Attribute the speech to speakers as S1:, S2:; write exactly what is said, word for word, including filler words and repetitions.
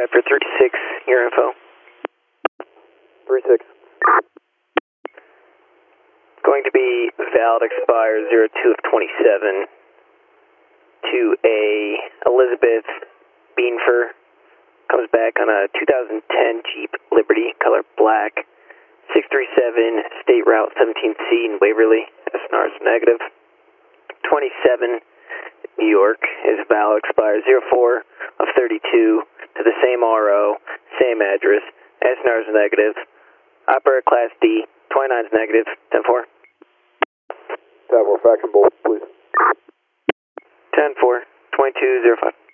S1: drive for thirty-six, your info.
S2: thirty-six.
S1: Going to be valid expire zero two of twenty-seven to a Elizabeth Beanfer. Comes back on a two thousand ten Jeep Liberty, color black. six three seven State Route seventeen C in Waverly. S N R is negative. twenty-seven New York is valid expire zero four of thirty-two to the same R O, same address. S N R is negative. Operator Class D. twenty-nine is negative. ten four.
S2: ten four, fraction bolt, please.
S1: ten four. twenty-two zero five.